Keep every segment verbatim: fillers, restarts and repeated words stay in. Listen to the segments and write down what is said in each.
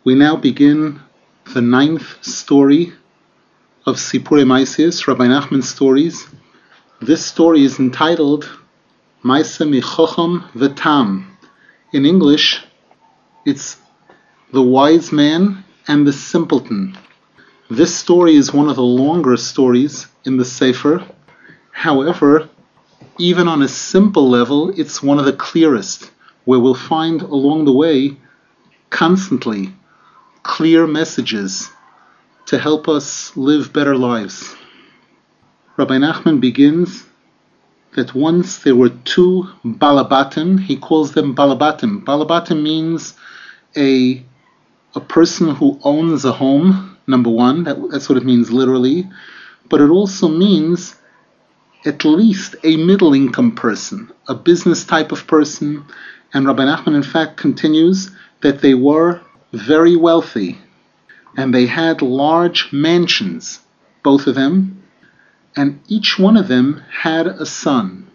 We now begin the ninth story of Sipurei Maisius, Rabbi Nachman's stories. This story is entitled Maisa Michocham V'Tam. In English, it's the wise man and the simpleton. This story is one of the longer stories in the Sefer. However, even on a simple level, it's one of the clearest, where we'll find along the way constantly clear messages to help us live better lives. Rabbi Nachman begins that once there were two balabatim. He calls them balabatim. Balabatim means a a person who owns a home, number one. That, that's what it means literally. But it also means at least a middle-income person, a business type of person. And Rabbi Nachman, in fact, continues that they were very wealthy, and they had large mansions, both of them, and each one of them had a son.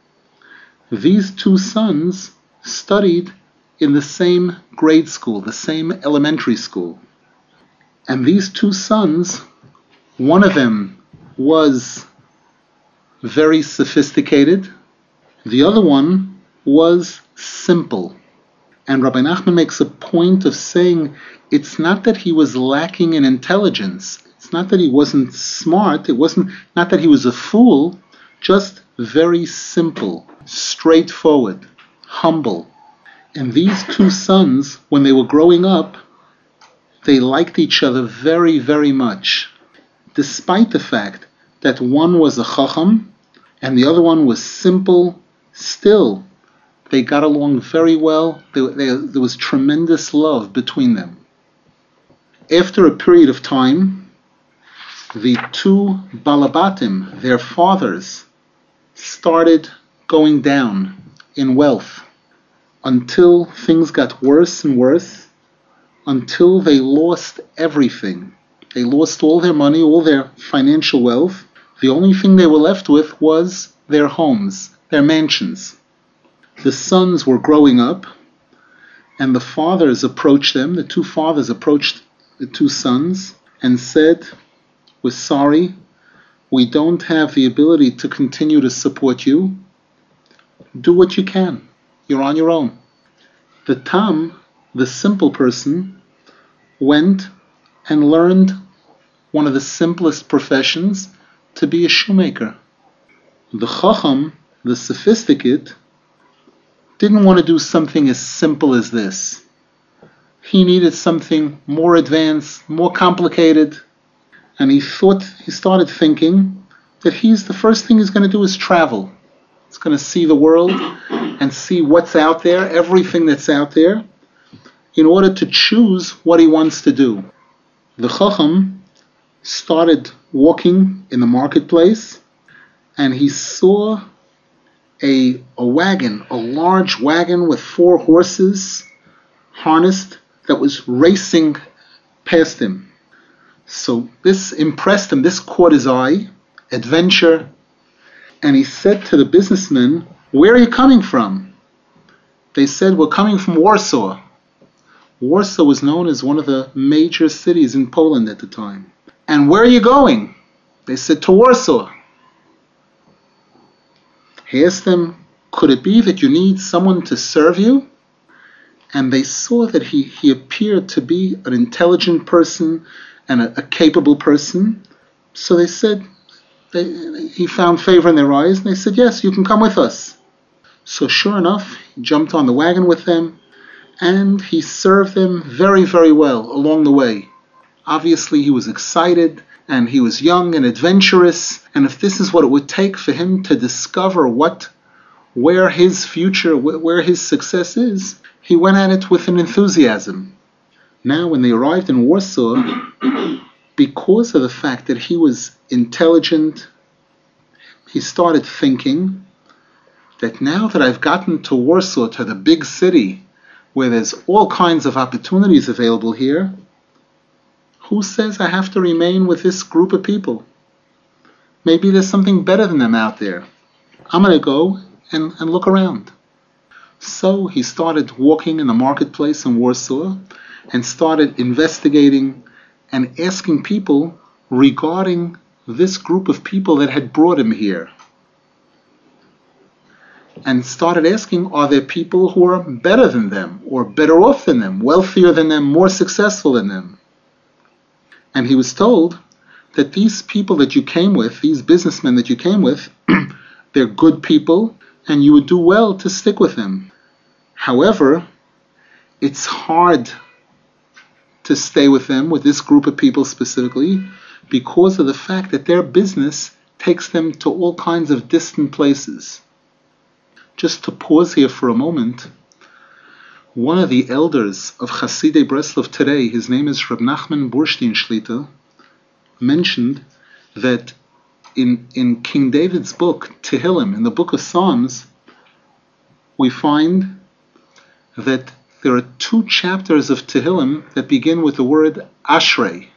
These two sons studied in the same grade school, the same elementary school. And these two sons, one of them was very sophisticated, the other one was simple. And Rabbi Nachman makes a point of saying it's not that he was lacking in intelligence. It's not that he wasn't smart. It wasn't not that he was a fool, just very simple, straightforward, humble. And these two sons, when they were growing up, they liked each other very, very much, despite the fact that one was a chacham and the other one was simple. Still, they got along very well. They, they, there was tremendous love between them. After a period of time, the two balabatim, their fathers, started going down in wealth until things got worse and worse, until they lost everything. They lost all their money, all their financial wealth. The only thing they were left with was their homes, their mansions. The sons were growing up, and the fathers approached them, the two fathers approached the two sons and said, "We're sorry, we don't have the ability to continue to support you. Do what you can. You're on your own." The Tam, the simple person, went and learned one of the simplest professions, to be a shoemaker. The Chacham, the sophisticate, didn't want to do something as simple as this. He needed something more advanced, more complicated, and he thought, he started thinking that he's the first thing he's going to do is travel. He's going to see the world and see what's out there, everything that's out there, in order to choose what he wants to do. The Chacham started walking in the marketplace, and he saw A, a wagon, a large wagon with four horses harnessed that was racing past him. So this impressed him, this caught his eye, adventure, and he said to the businessmen, "Where are you coming from?" They said, "We're coming from Warsaw." Warsaw was known as one of the major cities in Poland at the time. "And where are you going?" They said, "To Warsaw." He asked them, "Could it be that you need someone to serve you?" And they saw that he, he appeared to be an intelligent person and a, a capable person. So they said, they, he found favor in their eyes, and they said, "Yes, you can come with us." So sure enough, he jumped on the wagon with them, and he served them very, very well along the way. Obviously, he was excited, and he was young and adventurous, and if this is what it would take for him to discover what, where his future, where his success is, he went at it with an enthusiasm. Now, when they arrived in Warsaw, because of the fact that he was intelligent, he started thinking that now that I've gotten to Warsaw, to the big city, where there's all kinds of opportunities available here, who says I have to remain with this group of people? Maybe there's something better than them out there. I'm going to go and, and look around. So he started walking in the marketplace in Warsaw, and started investigating and asking people regarding this group of people that had brought him here. And started asking, are there people who are better than them, or better off than them, wealthier than them, more successful than them? And he was told that these people that you came with, these businessmen that you came with, they're good people, and you would do well to stick with them. However, it's hard to stay with them, with this group of people specifically, because of the fact that their business takes them to all kinds of distant places. Just to pause here for a moment, one of the elders of Hasidei Breslov today, his name is Reb Nachman Burstein Shlita, mentioned that in, in King David's book, Tehillim, in the book of Psalms, we find that there are two chapters of Tehillim that begin with the word Ashrei.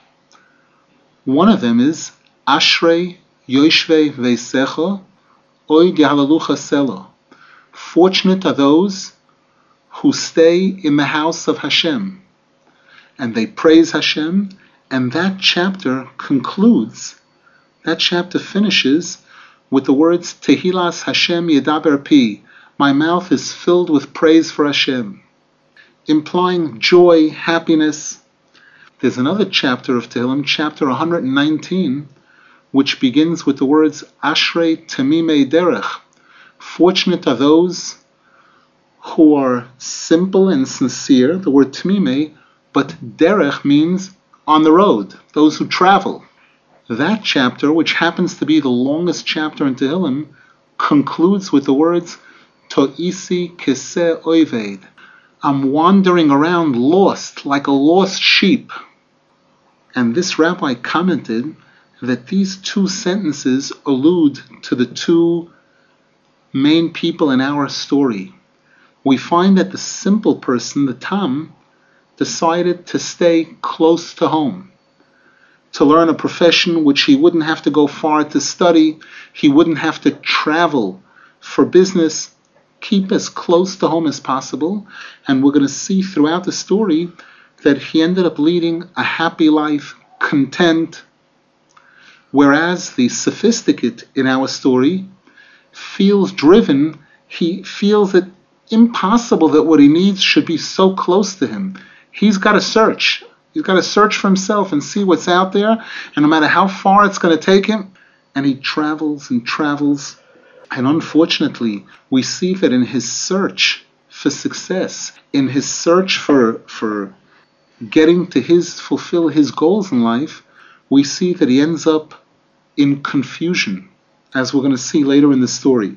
One of them is Ashrei Yoshvei Veisecha Oy Yahalalucha Selo. Fortunate are those who stay in the house of Hashem, and they praise Hashem, and that chapter concludes, that chapter finishes with the words Tehillas Hashem Yedaber Pi, my mouth is filled with praise for Hashem, implying joy, happiness. There's another chapter of Tehillim, chapter one hundred nineteen, which begins with the words Ashrei Tamimei Derech. Fortunate are those who are simple and sincere, the word Tamimei, but Derech means on the road, those who travel. That chapter, which happens to be the longest chapter in Tehillim, concludes with the words To'isi Keseh Oived. I'm wandering around lost, like a lost sheep. And this rabbi commented that these two sentences allude to the two main people in our story. We find that the simple person, the Tam, decided to stay close to home, to learn a profession which he wouldn't have to go far to study, he wouldn't have to travel for business, keep as close to home as possible. And we're going to see throughout the story that he ended up leading a happy life, content, whereas the sophisticate in our story feels driven. He feels it impossible that what he needs should be so close to him. He's got to search. He's got to search for himself and see what's out there, and no matter how far it's going to take him, and he travels and travels. And unfortunately, we see that in his search for success, in his search for for getting to his fulfill his goals in life, we see that he ends up in confusion, as we're going to see later in the story.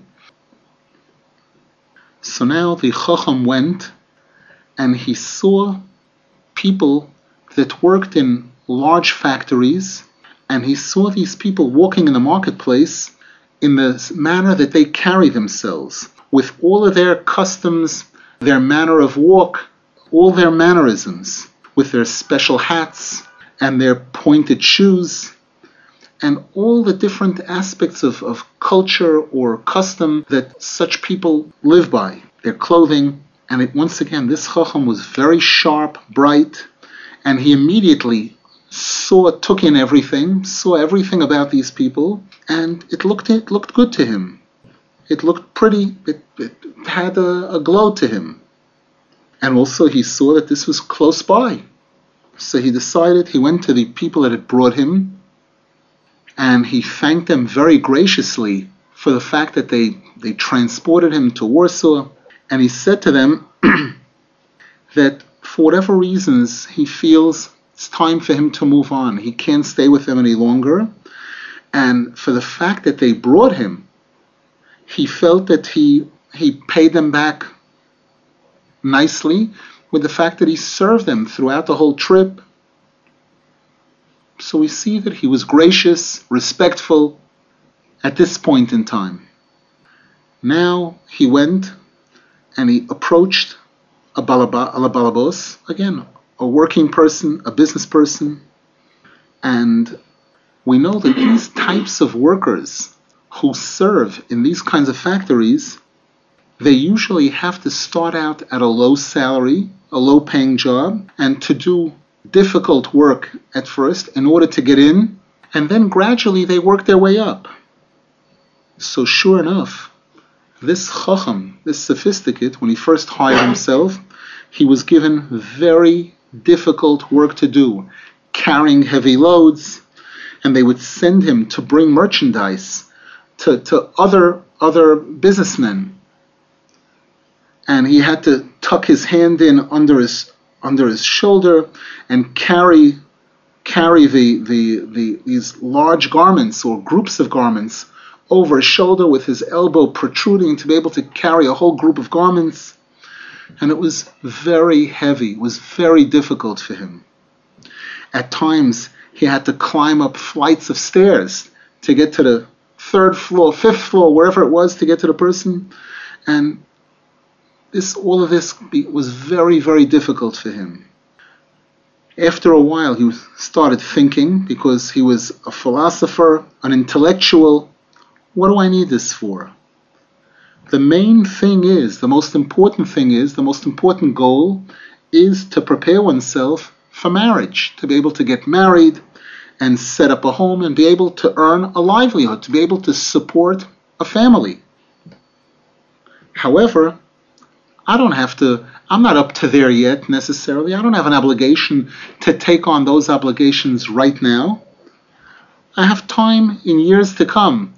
So now the Chacham went and he saw people that worked in large factories, and he saw these people walking in the marketplace in the manner that they carry themselves, with all of their customs, their manner of walk, all their mannerisms, with their special hats and their pointed shoes, and all the different aspects of, of culture or custom that such people live by, their clothing. And it, once again, this Chacham was very sharp, bright, and he immediately saw, took in everything, saw everything about these people, and it looked it looked good to him. It looked pretty, it, it had a, a glow to him. And also he saw that this was close by. So he decided, he went to the people that had brought him, and he thanked them very graciously for the fact that they, they transported him to Warsaw. And he said to them that for whatever reasons he feels it's time for him to move on. He can't stay with them any longer. And for the fact that they brought him, he felt that he he paid them back nicely with the fact that he served them throughout the whole trip. So we see that he was gracious, respectful at this point in time. Now he went and he approached a balaba, a balabos, again, a working person, a business person. And we know that these types of workers who serve in these kinds of factories, they usually have to start out at a low salary, a low paying job, and to do difficult work at first in order to get in, and then gradually they work their way up. So sure enough, this chacham, this sophisticate, when he first hired himself, he was given very difficult work to do, carrying heavy loads, and they would send him to bring merchandise to, to other other businessmen. And he had to tuck his hand in under his under his shoulder and carry carry the, the, the these large garments or groups of garments over his shoulder with his elbow protruding to be able to carry a whole group of garments. And it was very heavy, it was very difficult for him. At times, he had to climb up flights of stairs to get to the third floor, fifth floor, wherever it was, to get to the person. And this, all of this was very, very difficult for him. After a while, he started thinking, because he was a philosopher, an intellectual, what do I need this for? The main thing is, the most important thing is, the most important goal is to prepare oneself for marriage, to be able to get married and set up a home and be able to earn a livelihood, to be able to support a family. However, I don't have to, I'm not up to there yet necessarily. I don't have an obligation to take on those obligations right now. I have time in years to come.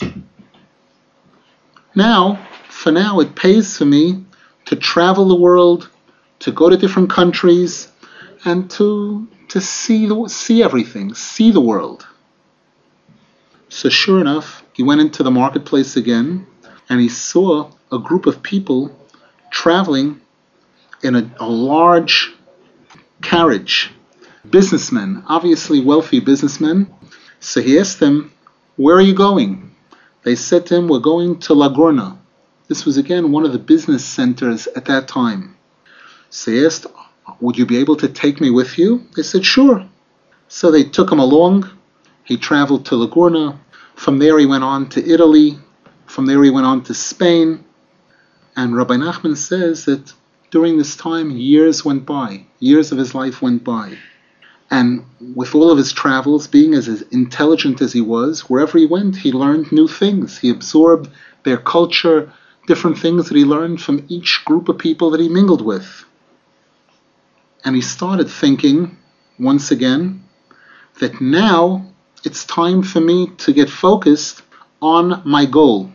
Now, for now, it pays for me to travel the world, to go to different countries, and to to see the, see everything, see the world. So sure enough, he went into the marketplace again, and he saw a group of people traveling in a, a large carriage. Businessmen, obviously wealthy businessmen. So he asked them, "Where are you going?" They said to him, "We're going to La Gurna." This was again one of the business centers at that time. So he asked, "Would you be able to take me with you?" They said, "Sure." So they took him along. He traveled to La Gurna. From there he went on to Italy. From there he went on to Spain. And Rabbi Nachman says that during this time, years went by. Years of his life went by. And with all of his travels, being as intelligent as he was, wherever he went, he learned new things. He absorbed their culture, different things that he learned from each group of people that he mingled with. And he started thinking, once again, that now it's time for me to get focused on my goal.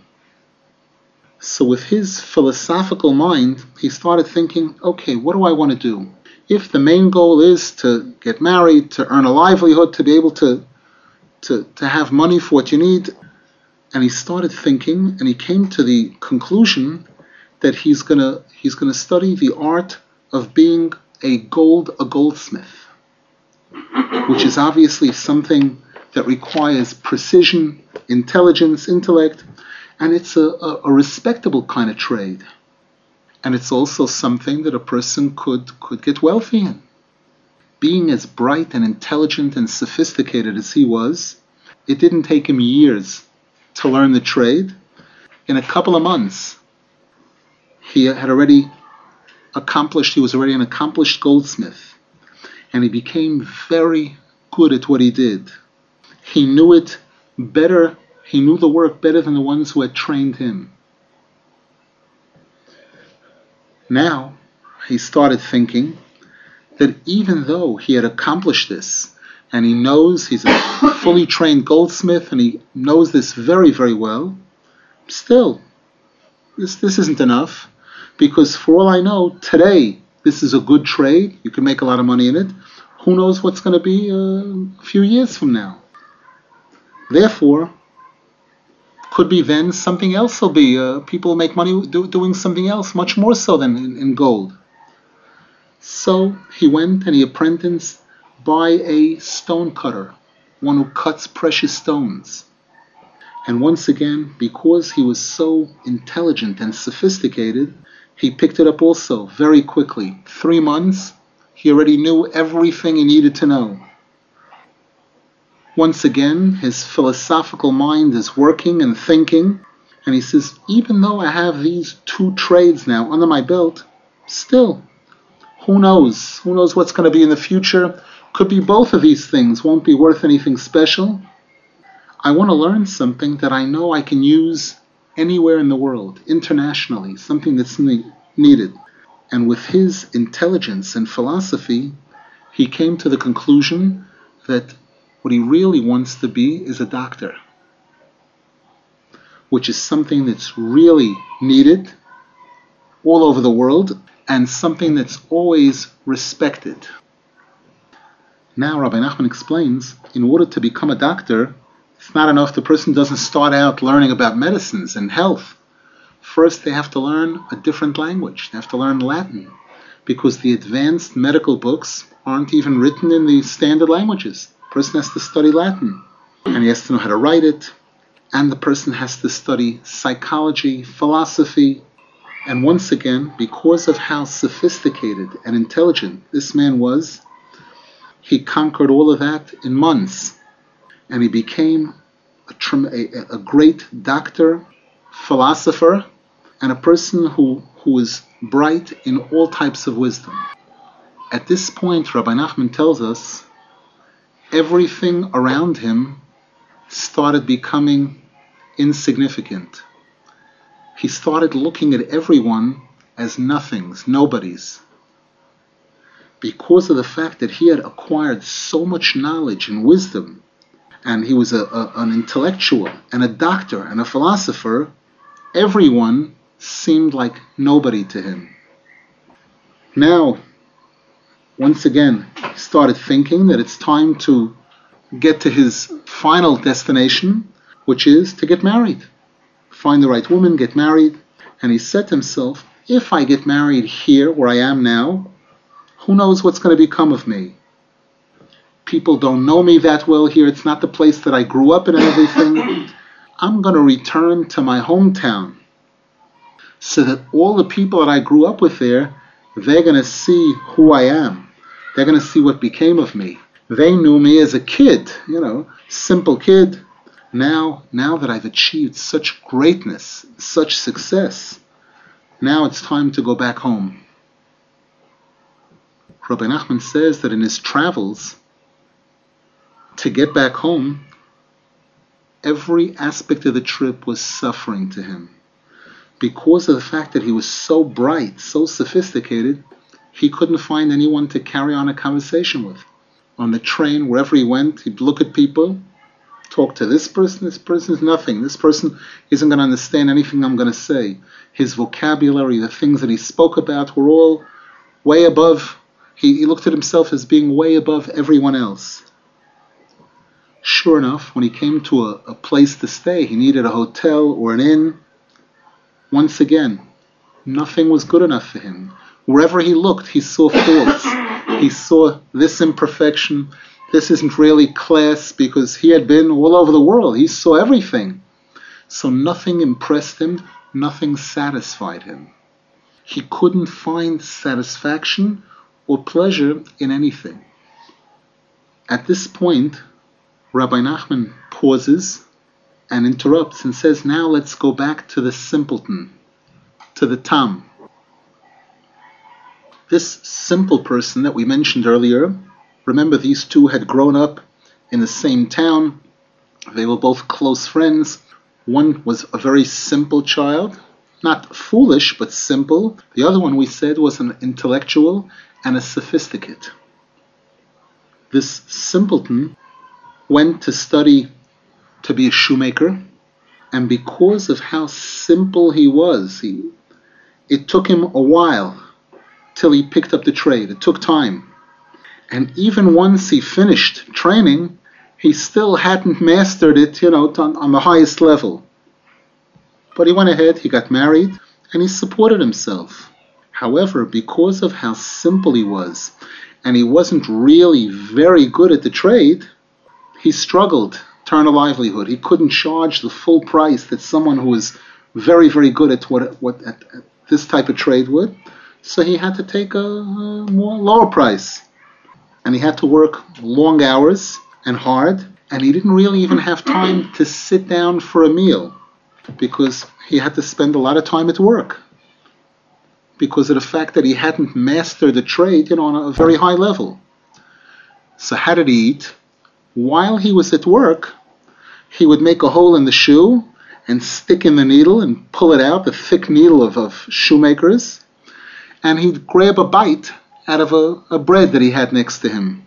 So with his philosophical mind, he started thinking, okay, what do I want to do? If the main goal is to get married, to earn a livelihood, to be able to, to, to have money for what you need, and he started thinking, and he came to the conclusion that he's gonna he's gonna study the art of being a gold a goldsmith, which is obviously something that requires precision, intelligence, intellect, and it's a, a, a respectable kind of trade. And it's also something that a person could, could get wealthy in. Being as bright and intelligent and sophisticated as he was, it didn't take him years to learn the trade. In a couple of months, he had already accomplished, he was already an accomplished goldsmith. And he became very good at what he did. He knew it better, he knew the work better than the ones who had trained him. Now, he started thinking that even though he had accomplished this, and he knows he's a fully trained goldsmith, and he knows this very, very well, still, this, this isn't enough, because for all I know, today, this is a good trade, you can make a lot of money in it. Who knows what's going to be uh, a few years from now? Therefore, could be then something else will be. Uh, people make money do, doing something else, much more so than in, in gold. So he went and he apprenticed by a stone cutter, one who cuts precious stones. And once again, because he was so intelligent and sophisticated, he picked it up also very quickly. Three months, he already knew everything he needed to know. Once again, his philosophical mind is working and thinking, And he says, even though I have these two trades now under my belt, still, who knows? Who knows what's going to be in the future? Could be both of these things, won't be worth anything special. I want to learn something that I know I can use anywhere in the world, internationally, something that's needed. And with his intelligence and philosophy, he came to the conclusion that what he really wants to be is a doctor, which is something that's really needed all over the world and something that's always respected. Now Rabbi Nachman explains, in order to become a doctor, it's not enough the person doesn't start out learning about medicines and health. First, they have to learn a different language. They have to learn Latin, because the advanced medical books aren't even written in the standard languages. The person has to study Latin, and he has to know how to write it, and the person has to study psychology, philosophy. And once again, because of how sophisticated and intelligent this man was, he conquered all of that in months, and he became a, a, a great doctor, philosopher, and a person who, who is bright in all types of wisdom. At this point, Rabbi Nachman tells us, everything around him started becoming insignificant. He started looking at everyone as nothings, nobodies. Because of the fact that he had acquired so much knowledge and wisdom, and he was a, a, an intellectual and a doctor and a philosopher, everyone seemed like nobody to him. Now, once again, he started thinking that it's time to get to his final destination, which is to get married. Find the right woman, get married. And he said to himself, if I get married here, where I am now, who knows what's going to become of me? People don't know me that well here. It's not the place that I grew up in and everything. I'm going to return to my hometown so that all the people that I grew up with there, they're going to see who I am. They're going to see what became of me. They knew me as a kid, you know, simple kid. Now, now that I've achieved such greatness, such success, now it's time to go back home. Rabbi Nachman says that in his travels, to get back home, every aspect of the trip was suffering to him. Because of the fact that he was so bright, so sophisticated, he couldn't find anyone to carry on a conversation with. On the train, wherever he went, he'd look at people, talk to this person, this person is nothing. This person isn't going to understand anything I'm going to say. His vocabulary, the things that he spoke about were all way above. He, he looked at himself as being way above everyone else. Sure enough, when he came to a, a place to stay, he needed a hotel or an inn. Once again, nothing was good enough for him. Wherever he looked, he saw faults. He saw this imperfection. This isn't really class, because he had been all over the world. He saw everything. So nothing impressed him. Nothing satisfied him. He couldn't find satisfaction or pleasure in anything. At this point, Rabbi Nachman pauses and interrupts and says, now let's go back to the simpleton, to the Tam. This simple person that we mentioned earlier, remember these two had grown up in the same town. They were both close friends. One was a very simple child, not foolish, but simple. The other one, we said, was an intellectual and a sophisticate. This simpleton went to study to be a shoemaker, and because of how simple he was, he, it took him a while till he picked up the trade. It took time. And even once he finished training, he still hadn't mastered it, you know, on, on the highest level. But he went ahead, he got married, and he supported himself. However, because of how simple he was, and he wasn't really very good at the trade, he struggled to earn a livelihood. He couldn't charge the full price that someone who was very, very good at what, what at, at this type of trade would. So he had to take a, a more lower price. And he had to work long hours and hard, and he didn't really even have time to sit down for a meal. because he had to spend a lot of time at work, because of the fact that he hadn't mastered the trade, you know, on a very high level. So how did he eat? While he was at work, he would make a hole in the shoe and stick in the needle and pull it out, the thick needle of, of shoemakers, and he'd grab a bite out of a, a bread that he had next to him.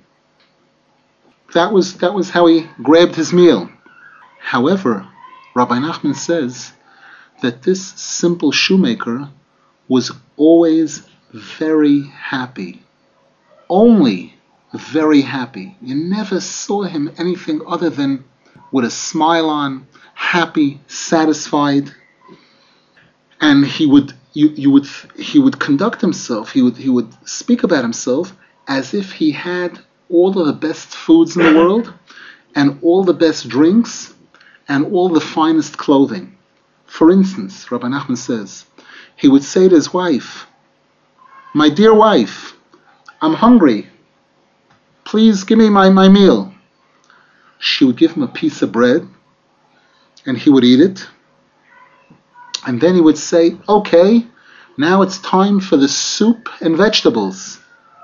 That was, that was how he grabbed his meal. However, Rabbi Nachman says that this simple shoemaker was always very happy. Only very happy. You never saw him anything other than with a smile on, happy, satisfied. And he would you, you would he would conduct himself, he would he would speak about himself as if he had all of the best foods in the world and all the best drinks and all the finest clothing. For instance, Rabbi Nachman says, he would say to his wife, "My dear wife, I'm hungry. Please give me my, my meal." She would give him a piece of bread, and he would eat it. And then he would say, "Okay, now it's time for the soup and vegetables."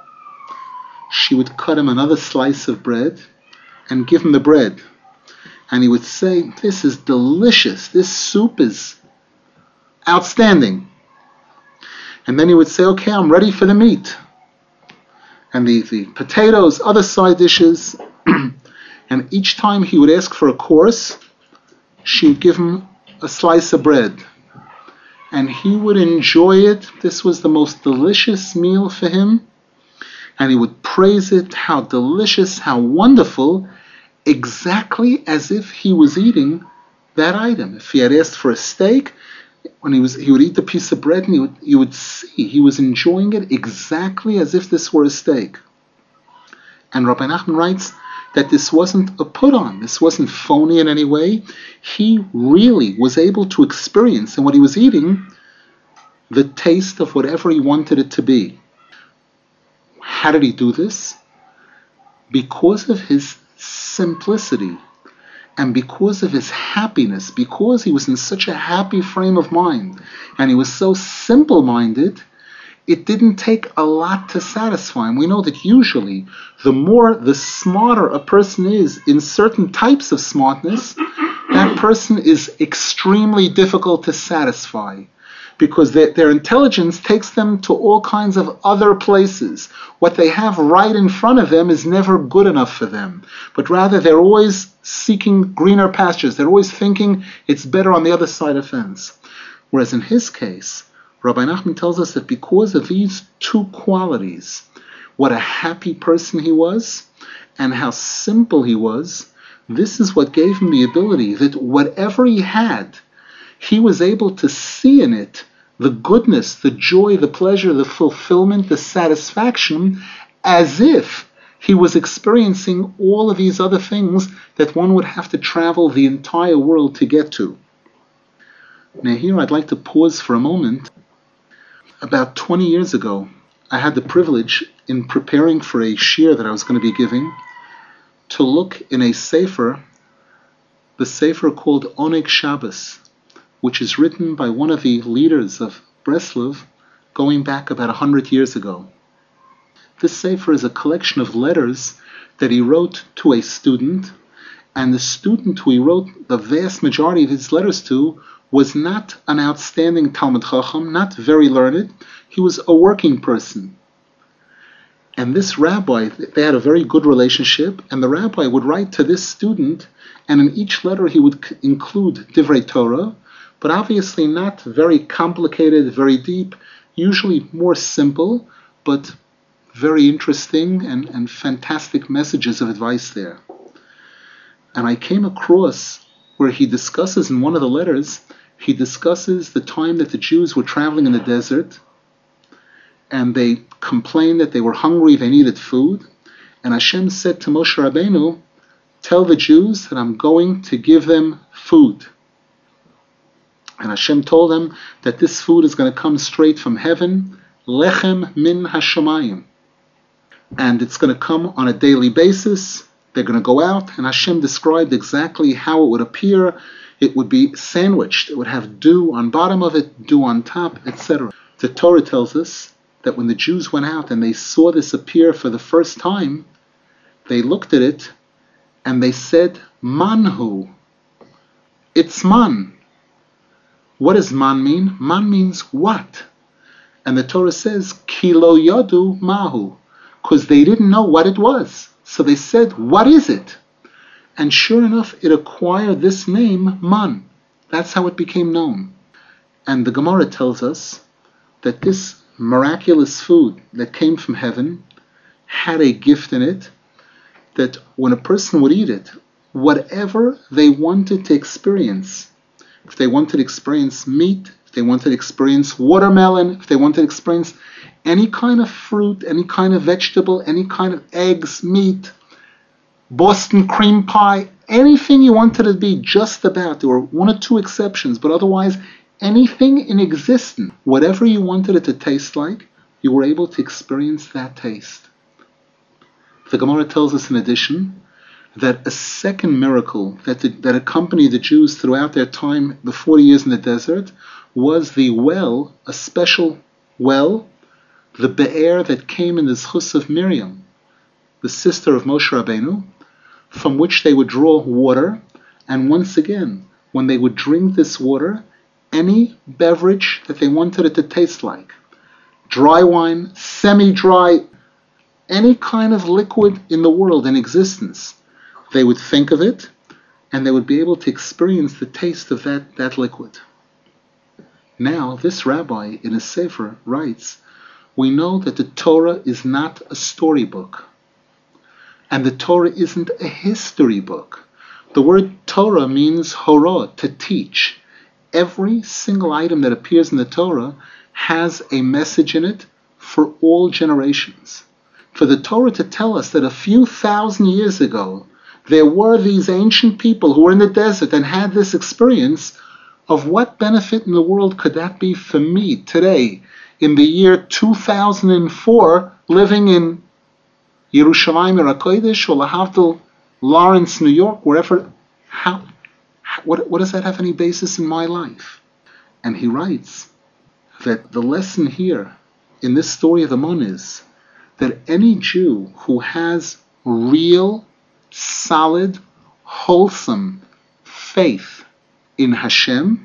She would cut him another slice of bread and give him the bread. And he would say, "This is delicious. This soup is outstanding." And then he would say, "Okay, I'm ready for the meat." And the, the potatoes, other side dishes. And each time he would ask for a course, she would give him a slice of bread. And he would enjoy it. This was the most delicious meal for him. And he would praise it, how delicious, how wonderful, exactly as if he was eating that item. If he had asked for a steak, when he was he would eat the piece of bread and he would, you would see he was enjoying it exactly as if this were a steak. And Rabbi Nachman writes that this wasn't a put-on, this wasn't phony in any way. He really was able to experience in what he was eating the taste of whatever he wanted it to be. How did he do this? Because of his simplicity and because of his happiness, because he was in such a happy frame of mind and he was so simple-minded, it didn't take a lot to satisfy him. We know that usually the more, the smarter a person is in certain types of smartness, that person is extremely difficult to satisfy because their, their intelligence takes them to all kinds of other places. What they have right in front of them is never good enough for them, but rather they're always seeking greener pastures. They're always thinking it's better on the other side of the fence. Whereas in his case, Rabbi Nachman tells us that because of these two qualities, what a happy person he was and how simple he was, this is what gave him the ability that whatever he had, he was able to see in it the goodness, the joy, the pleasure, the fulfillment, the satisfaction, as if he was experiencing all of these other things that one would have to travel the entire world to get to. Now here I'd like to pause for a moment. About twenty years ago, I had the privilege, in preparing for a shiur that I was going to be giving, to look in a sefer, the sefer called Oneg Shabbos, which is written by one of the leaders of Breslov going back about a hundred years ago. This sefer is a collection of letters that he wrote to a student, and the student who he wrote the vast majority of his letters to was not an outstanding Talmid Chacham, not very learned. He was a working person. And this rabbi, they had a very good relationship, and the rabbi would write to this student, and in each letter he would include Divrei Torah, but obviously not very complicated, very deep, usually more simple, but very interesting and, and fantastic messages of advice there. And I came across where he discusses in one of the letters, he discusses the time that the Jews were traveling in the desert, and they complained that they were hungry, they needed food, and Hashem said to Moshe Rabbeinu, "Tell the Jews that I'm going to give them food." And Hashem told them that this food is going to come straight from heaven, lechem min hashamayim, and it's going to come on a daily basis. They're going to go out, and Hashem described exactly how it would appear. It would be sandwiched. It would have dew on bottom of it, dew on top, et cetera. The Torah tells us that when the Jews went out and they saw this appear for the first time, they looked at it and they said, Manhu. It's man. What does man mean? Man means what? And the Torah says, Kilo yodu mahu, because they didn't know what it was. So they said, what is it? And sure enough, it acquired this name, man. That's how it became known. And the Gemara tells us that this miraculous food that came from heaven had a gift in it, that when a person would eat it, whatever they wanted to experience, if they wanted to experience meat, if they wanted to experience watermelon, if they wanted to experience any kind of fruit, any kind of vegetable, any kind of eggs, meat, Boston cream pie, anything you wanted it to be, just about. There were one or two exceptions, but otherwise anything in existence, whatever you wanted it to taste like, you were able to experience that taste. The Gemara tells us in addition that a second miracle that, the, that accompanied the Jews throughout their time, the forty years in the desert, was the well, a special well, the be'er that came in the zchus of Miriam, the sister of Moshe Rabbeinu, from which they would draw water, and once again, when they would drink this water, any beverage that they wanted it to taste like, dry wine, semi-dry, any kind of liquid in the world in existence, they would think of it, and they would be able to experience the taste of that, that liquid. Now, this rabbi in his sefer writes, we know that the Torah is not a storybook, and the Torah isn't a history book. The word Torah means horah, to teach. Every single item that appears in the Torah has a message in it for all generations. For the Torah to tell us that a few thousand years ago, there were these ancient people who were in the desert and had this experience, of what benefit in the world could that be for me today, in the year two thousand four, living in Yerushalayim HaKodesh or Lahavdil, Lawrence, New York, wherever? How, what, what does that have any basis in my life? And he writes that the lesson here in this story of the Mon is that any Jew who has real, solid, wholesome faith in Hashem,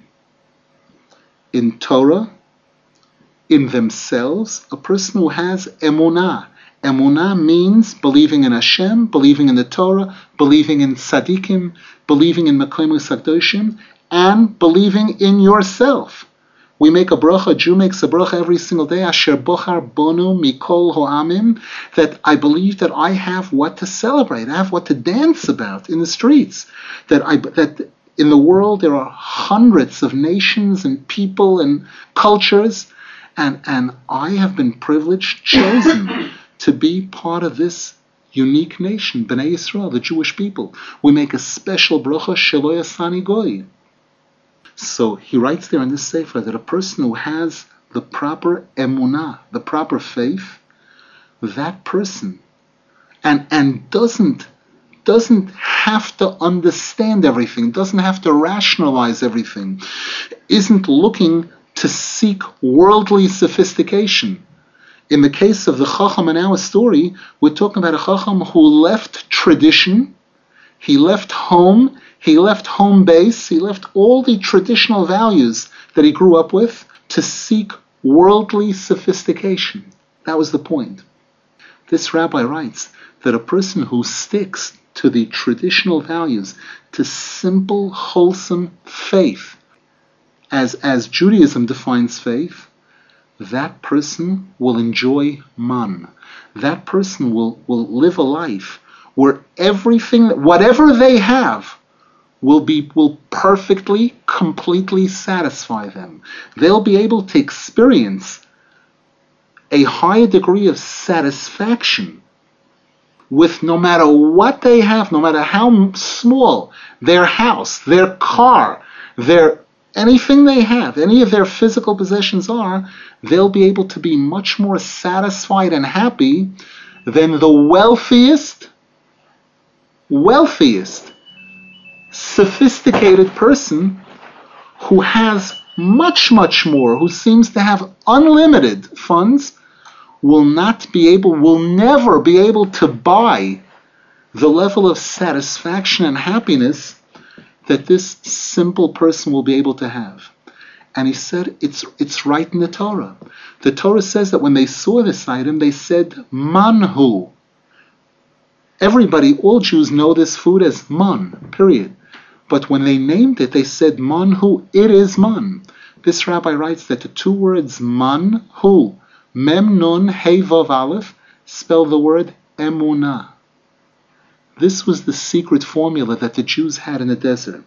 in Torah, in themselves, a person who has emunah. Emunah means believing in Hashem, believing in the Torah, believing in tzaddikim, believing in Mekaymus HaKadoshim, and believing in yourself. We make a bracha, a Jew makes a bracha every single day, Asher bochar bonu mikol ho'amim, that I believe that I have what to celebrate, I have what to dance about in the streets, that I that in the world there are hundreds of nations and people and cultures, and, and I have been privileged, chosen to be part of this unique nation, Bnei Yisrael, the Jewish people. We make a special bracha, Shelo Yasani Goy. So he writes there in this sefer that a person who has the proper emunah, the proper faith, that person, and and doesn't doesn't have to understand everything, doesn't have to rationalize everything, isn't looking to seek worldly sophistication. In the case of the Chacham in our story, we're talking about a Chacham who left tradition, he left home, he left home base, he left all the traditional values that he grew up with to seek worldly sophistication. That was the point. This rabbi writes that a person who sticks to the traditional values, to simple, wholesome faith, as, as Judaism defines faith, that person will enjoy man. That person will, will live a life where everything, whatever they have, will be will perfectly, completely satisfy them. They'll be able to experience a higher degree of satisfaction with no matter what they have, no matter how small their house, their car, their anything they have, any of their physical possessions are, they'll be able to be much more satisfied and happy than the wealthiest, wealthiest sophisticated person who has much, much more, who seems to have unlimited funds, will not be able, will never be able to buy the level of satisfaction and happiness that this simple person will be able to have. And he said, it's it's right in the Torah. The Torah says that when they saw this item, they said, manhu. Everybody, all Jews know this food as man, period. But when they named it, they said, manhu, it is man. This rabbi writes that the two words manhu, mem nun hey vav aleph, spell the word emunah. This was the secret formula that the Jews had in the desert.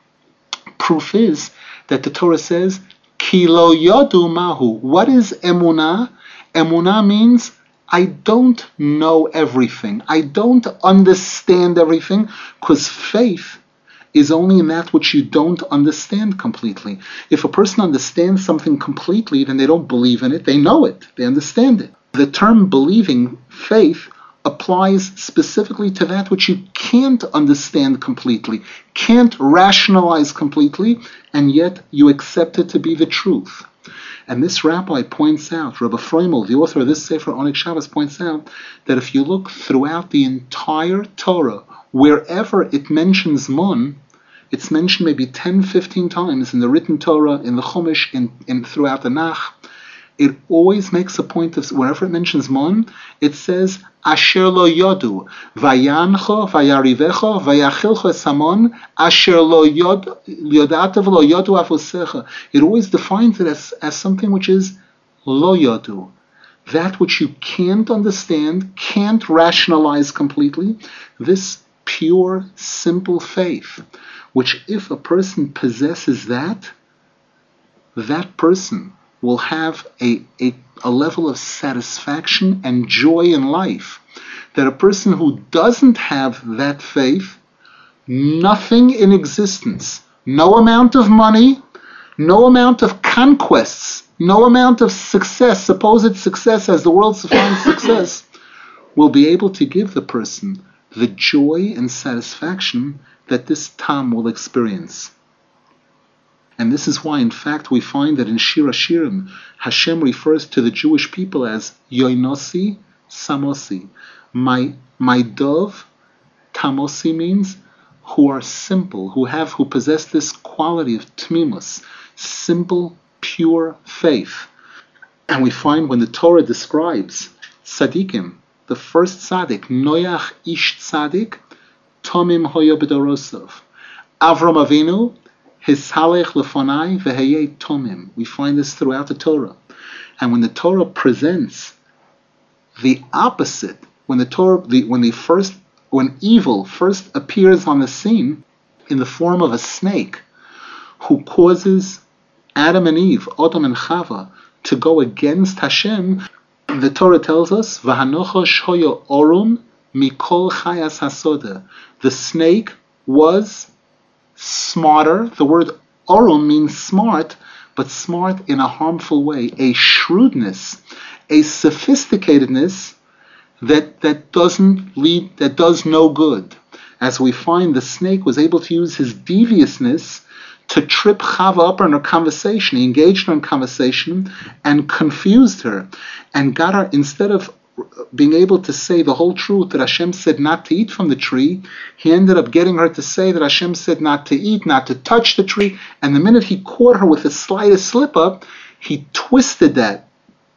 Proof is that the Torah says, Ki lo yodu mahu. What is emunah? Emunah means I don't know everything. I don't understand everything, because faith is only in that which you don't understand completely. If a person understands something completely, then they don't believe in it. They know it. They understand it. The term believing, faith, applies specifically to that which you can't understand completely, can't rationalize completely, and yet you accept it to be the truth. And this rabbi points out, Rabbi Freimel, the author of this Sefer Oneg Shabbos, points out that if you look throughout the entire Torah, wherever it mentions mon, it's mentioned maybe ten, fifteen times in the written Torah, in the Chumash, in, in throughout the Nach. It always makes a point of, wherever it mentions mon, it says, Asher lo yodu, vayancho, vayarivecho, vayachilcho esamon, asher lo yod, yodatav lo yodu afosecha. It always defines it as, as something which is lo yodu, that which you can't understand, can't rationalize completely. This pure, simple faith, which if a person possesses that, that person will have a, a, a level of satisfaction and joy in life that a person who doesn't have that faith, nothing in existence, no amount of money, no amount of conquests, no amount of success, supposed success as the world defines success, will be able to give the person the joy and satisfaction that this Tam will experience. And this is why, in fact, we find that in Shir HaShirim, Hashem refers to the Jewish people as Yoinosi Samosi. My, my dove, Tamosi means who are simple, who have, who possess this quality of Tmimus, simple, pure faith. And we find when the Torah describes Tzadikim, the first Tzadik, Noach Ish Tzadik, Tomim Hoyo B'dorosov. Avram Avinu, Hisalech lefonai veheyei tomim. We find this throughout the Torah. And when the Torah presents the opposite, when the Torah, the, when the first, when evil first appears on the scene in the form of a snake, who causes Adam and Eve, Adam and Chava, to go against Hashem, the Torah tells us, V'hanochosh hoyo orum mikol chayas hasoda. The snake was smarter. The word orum means smart, but smart in a harmful way. A shrewdness, a sophisticatedness that, that doesn't lead, that does no good. As we find, the snake was able to use his deviousness to trip Chava up in her conversation. He engaged her in conversation and confused her, and got her, instead of being able to say the whole truth that Hashem said not to eat from the tree, he ended up getting her to say that Hashem said not to eat, not to touch the tree, and the minute he caught her with the slightest slip-up, he twisted that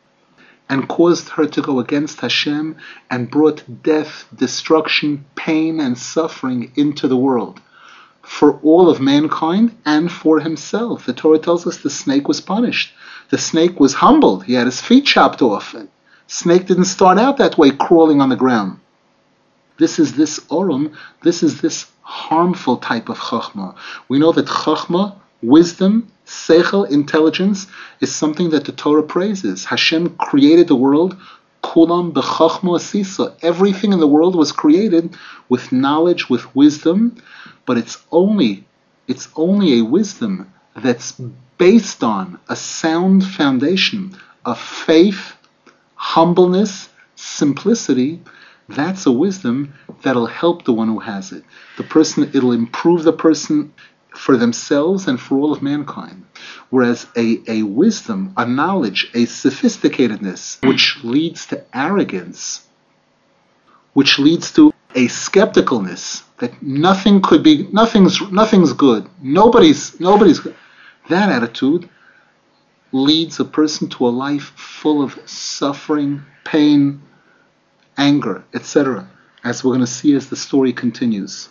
and caused her to go against Hashem and brought death, destruction, pain, and suffering into the world for all of mankind and for himself. The Torah tells us the snake was punished. The snake was humbled. He had his feet chopped off. Snake didn't start out that way, crawling on the ground. This is this orum, this is this harmful type of chachma. We know that chachma, wisdom, seichel, intelligence, is something that the Torah praises. Hashem created the world, kulam b'chachma asisa. Everything in the world was created with knowledge, with wisdom, but it's only, it's only a wisdom that's based on a sound foundation of faith, humbleness, simplicity, that's a wisdom that'll help the one who has it. The person, it'll improve the person for themselves and for all of mankind. Whereas a, a wisdom, a knowledge, a sophisticatedness, which leads to arrogance, which leads to a skepticalness that nothing could be, nothing's nothing's good, nobody's nobody's good. That attitude leads a person to a life full of suffering, pain, anger, et cetera, as we're going to see as the story continues.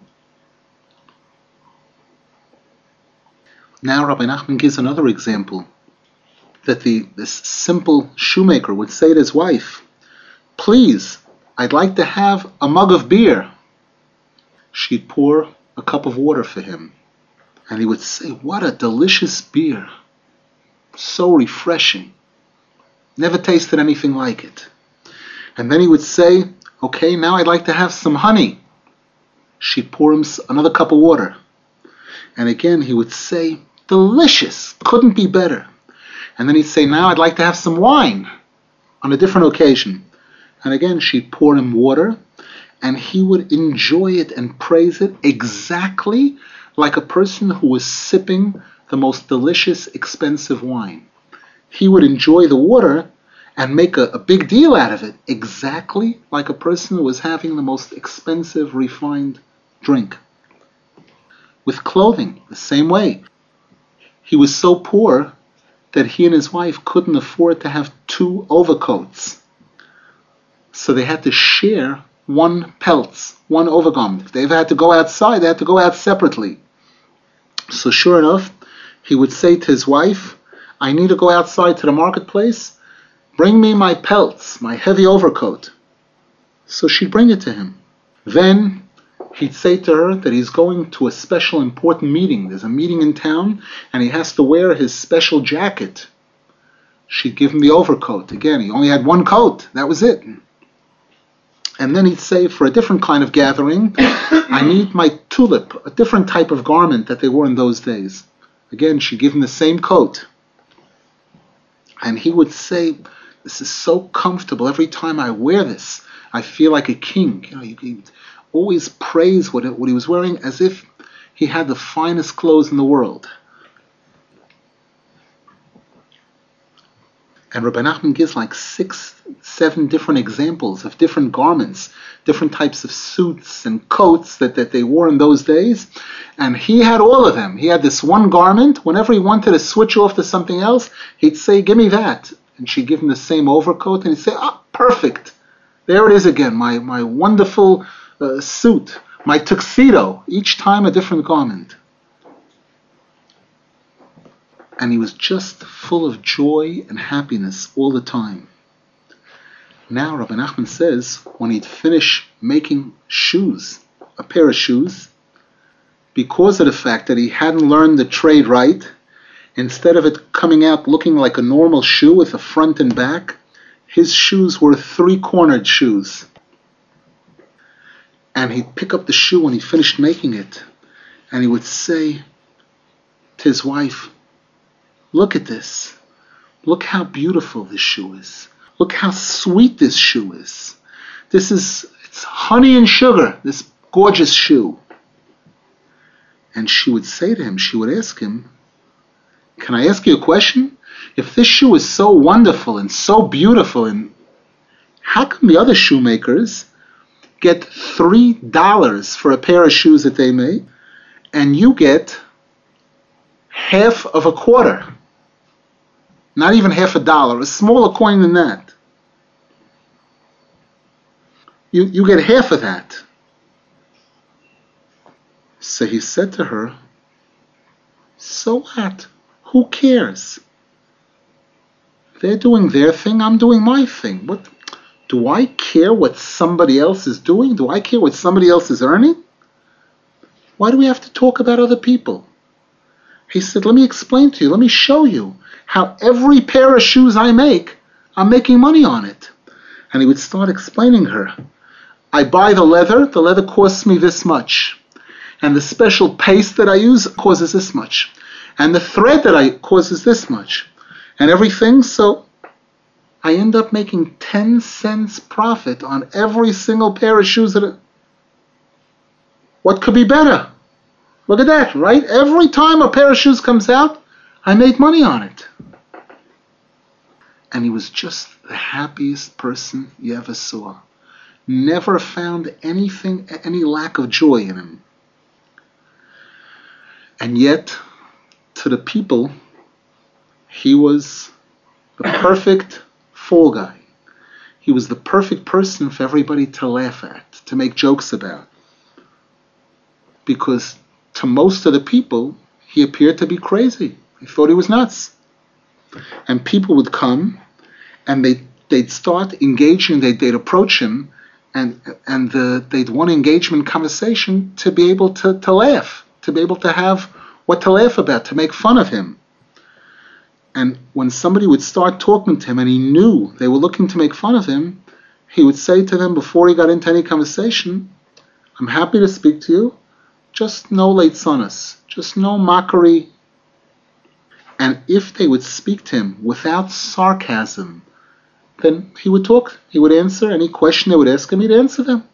Now Rabbi Nachman gives another example, that the this simple shoemaker would say to his wife, "Please, I'd like to have a mug of beer." She'd pour a cup of water for him, and he would say, "What a delicious beer, so refreshing, never tasted anything like it." And then he would say, "Okay, now I'd like to have some honey." She'd pour him another cup of water, and again he would say, "Delicious, couldn't be better." And then he'd say, "Now I'd like to have some wine," on a different occasion. And again she'd pour him water, and he would enjoy it and praise it exactly like a person who was sipping the most delicious, expensive wine. He would enjoy the water and make a, a big deal out of it, exactly like a person who was having the most expensive, refined drink. With clothing, the same way. He was so poor that he and his wife couldn't afford to have two overcoats. So they had to share one pelts, one overgarment. If they ever had to go outside, they had to go out separately. So sure enough, he would say to his wife, "I need to go outside to the marketplace. Bring me my pelts, my heavy overcoat." So she'd bring it to him. Then he'd say to her that he's going to a special important meeting. There's a meeting in town, and he has to wear his special jacket. She'd give him the overcoat. Again, he only had one coat. That was it. And then he'd say, for a different kind of gathering, "I need my tulip," a different type of garment that they wore in those days. Again, she'd give him the same coat. And he would say, "This is so comfortable. Every time I wear this, I feel like a king." You know, you can always praise what, it, what he was wearing as if he had the finest clothes in the world. And Rabbi Nachman gives like six, seven different examples of different garments, different types of suits and coats that, that they wore in those days. And he had all of them. He had this one garment. Whenever he wanted to switch off to something else, he'd say, "Give me that." And she'd give him the same overcoat, and he'd say, "Ah, perfect. There it is again, my, my wonderful uh, suit, my tuxedo." Each time a different garment. And he was just full of joy and happiness all the time. Now Rabbi Nachman says, when he'd finish making shoes, a pair of shoes, because of the fact that he hadn't learned the trade right, instead of it coming out looking like a normal shoe with a front and back, his shoes were three-cornered shoes. And he'd pick up the shoe when he finished making it, and he would say to his wife, "Look at this. Look how beautiful this shoe is. Look how sweet this shoe is. This is, it's honey and sugar, this gorgeous shoe." And she would say to him, she would ask him, "Can I ask you a question? If this shoe is so wonderful and so beautiful, and how come the other shoemakers get three dollars for a pair of shoes that they make, and you get half of a quarter? Not even half a dollar, a smaller coin than that. You, you get half of that." So he said to her, "So what? Who cares? They're doing their thing, I'm doing my thing. What? Do I care what somebody else is doing? Do I care what somebody else is earning? Why do we have to talk about other people?" He said, "Let me explain to you, let me show you how every pair of shoes I make, I'm making money on it." And he would start explaining her. "I buy the leather, the leather costs me this much. And the special paste that I use causes this much. And the thread that I causes this much. And everything, so I end up making ten cents profit on every single pair of shoes. That are... What could be better? Look at that, right? Every time a pair of shoes comes out, I make money on it. And he was just the happiest person you ever saw. Never found anything, any lack of joy in him. And yet, to the people, he was the perfect fall guy. He was the perfect person for everybody to laugh at, to make jokes about. Because to most of the people, he appeared to be crazy. They thought he was nuts. And people would come, and they'd, they'd start engaging, they'd, they'd approach him, and and the, they'd want engagement conversation to be able to, to laugh, to be able to have what to laugh about, to make fun of him. And when somebody would start talking to him and he knew they were looking to make fun of him, he would say to them before he got into any conversation, I'm happy to speak to you, just no leitzanus, just no mockery. And if they would speak to him without sarcasm, then he would talk, he would answer any question they would ask him, he'd answer them.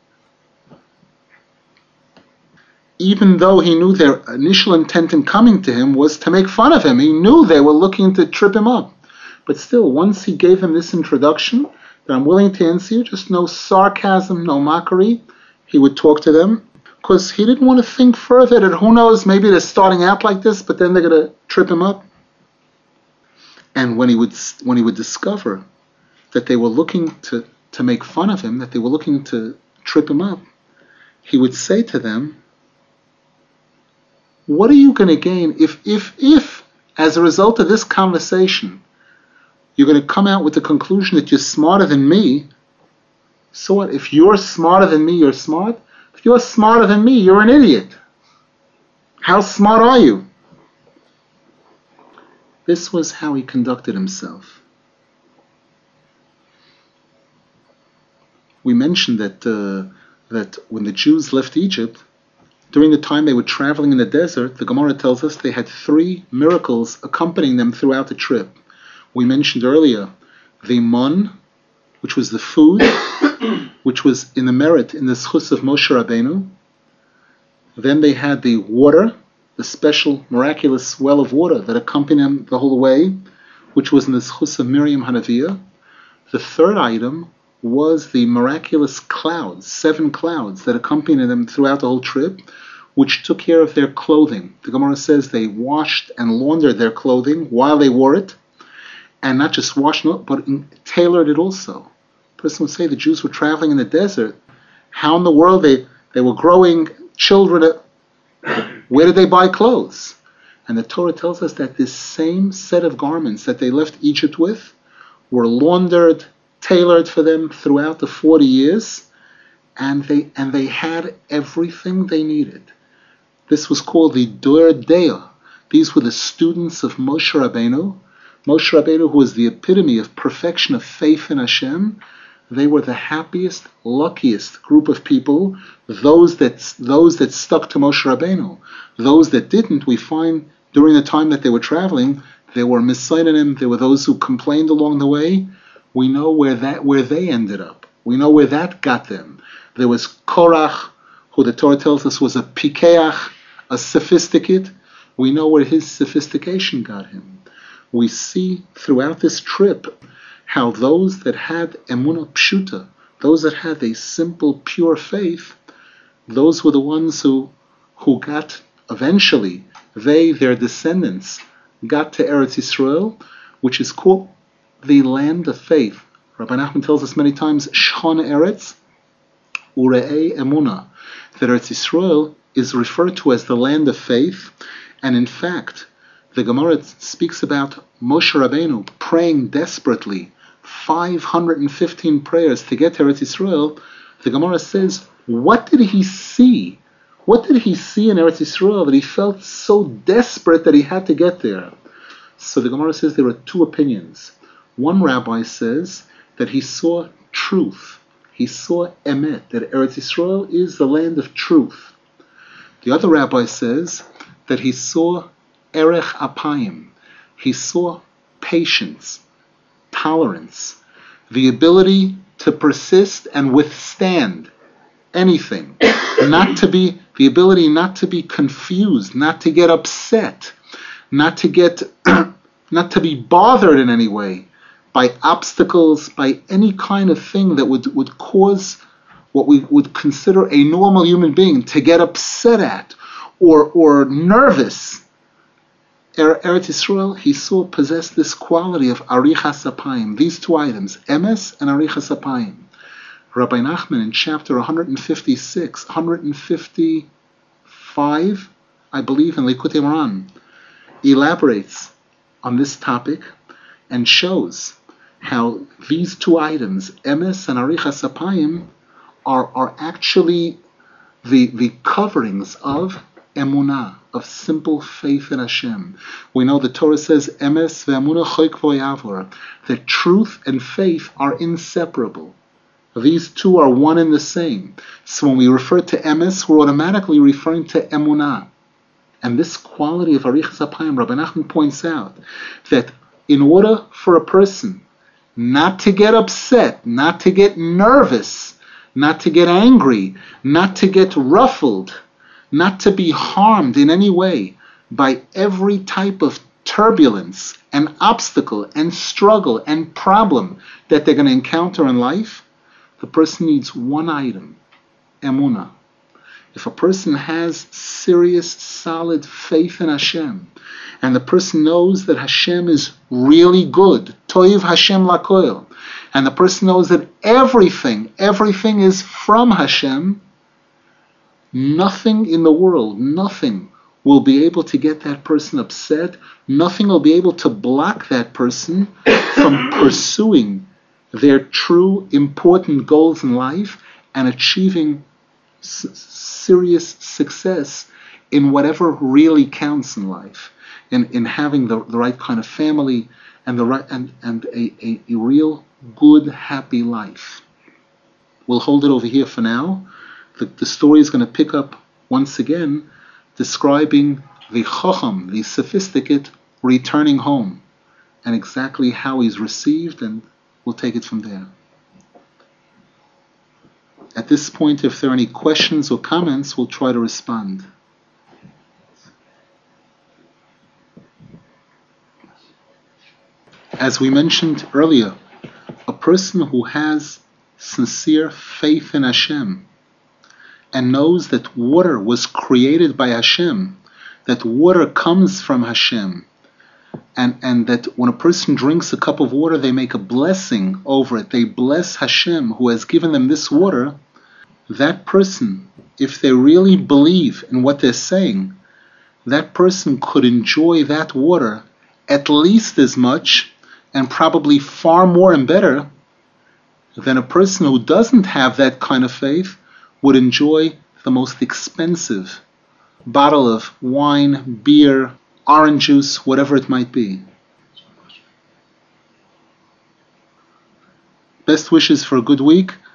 Even though he knew their initial intent in coming to him was to make fun of him. He knew they were looking to trip him up. But still, once he gave them this introduction, that I'm willing to answer you, just no sarcasm, no mockery, he would talk to them, because he didn't want to think further that who knows, maybe they're starting out like this, but then they're going to trip him up. And when he would when he would discover that they were looking to, to make fun of him, that they were looking to trip him up, he would say to them, what are you going to gain if, if, if, as a result of this conversation, you're going to come out with the conclusion that you're smarter than me? So what? If you're smarter than me, you're smart. If you're smarter than me, you're an idiot. How smart are you? This was how he conducted himself. We mentioned that uh, that when the Jews left Egypt, during the time they were traveling in the desert, the Gemara tells us they had three miracles accompanying them throughout the trip. We mentioned earlier the mun, which was the food, which was in the merit, in the schus of Moshe Rabbeinu. Then they had the water, the special miraculous well of water that accompanied them the whole way, which was in the schus of Miriam Hanaviah. The third item was the miraculous clouds, seven clouds that accompanied them throughout the whole trip, which took care of their clothing. The Gemara says they washed and laundered their clothing while they wore it, and not just washed it, but tailored it also. A person would say the Jews were traveling in the desert. How in the world they, they were growing children? Where did they buy clothes? And the Torah tells us that this same set of garments that they left Egypt with were laundered, tailored for them throughout the forty years, and they and they had everything they needed. This was called the Dor Deah. These were the students of Moshe Rabbeinu. Moshe Rabbeinu, who was the epitome of perfection of faith in Hashem. They were the happiest, luckiest group of people, those that those that stuck to Moshe Rabbeinu. Those that didn't, we find during the time that they were traveling, there were misainim, there were those who complained along the way. We know where that where they ended up. We know where that got them. There was Korach, who the Torah tells us was a pikeach, a sophisticate. We know where his sophistication got him. We see throughout this trip how those that had emunah pshuta, those that had a simple, pure faith, those were the ones who who got eventually, they, their descendants, got to Eretz Yisrael, which is called the land of faith. Rabbi Nachman tells us many times, Shchon Eretz Ure'ei Emunah, that Eretz Yisrael is referred to as the land of faith, and in fact, the Gemara speaks about Moshe Rabbeinu praying desperately, five hundred fifteen prayers to get to Eretz Yisrael. The Gemara says, what did he see? What did he see in Eretz Yisrael that he felt so desperate that he had to get there? So the Gemara says there are two opinions. One rabbi says that he saw truth. He saw emet, that Eretz Yisrael is the land of truth. The other rabbi says that he saw erech apayim. He saw patience, tolerance. the ability to persist and withstand anything, not to be, the ability not to be confused, not to get upset, not to get, not to be bothered in any way by obstacles, by any kind of thing that would, would cause what we would consider a normal human being to get upset at or, or nervous. Er, Eretz Yisrael, he saw possess this quality of arichas apayim, these two items, emes and arichas apayim. Rabbi Nachman in chapter one fifty-six, one fifty-five, I believe, in Likutei Moharan, elaborates on this topic and shows how these two items, emes and arichas apayim, are, are actually the, the coverings of emunah, of simple faith in Hashem. We know the Torah says, emes ve'emunah choik v'yavor, that truth and faith are inseparable. These two are one and the same. So when we refer to emes, we're automatically referring to emunah. And this quality of arichas apayim, Rabbi Nachman points out that in order for a person not to get upset, not to get nervous, not to get angry, not to get ruffled, not to be harmed in any way by every type of turbulence and obstacle and struggle and problem that they're going to encounter in life, the person needs one item, emunah. If a person has serious, solid faith in Hashem, and the person knows that Hashem is really good, toiv Hashem lakoil, and the person knows that everything, everything is from Hashem, nothing in the world, nothing will be able to get that person upset, nothing will be able to block that person from pursuing their true, important goals in life and achieving s- serious success in whatever really counts in life, in, in having the, the right kind of family and the right and, and a, a, a real good, happy life. We'll hold it over here for now. The, the story is going to pick up once again describing the Chacham, the sophisticate, returning home, and exactly how he's received, and we'll take it from there. At this point, if there are any questions or comments, we'll try to respond. As we mentioned earlier, a person who has sincere faith in Hashem and knows that water was created by Hashem, that water comes from Hashem, and, and that when a person drinks a cup of water, they make a blessing over it. They bless Hashem who has given them this water. That person, if they really believe in what they're saying, that person could enjoy that water at least as much and probably far more and better than a person who doesn't have that kind of faith would enjoy the most expensive bottle of wine, beer, orange juice, whatever it might be. Best wishes for a good week.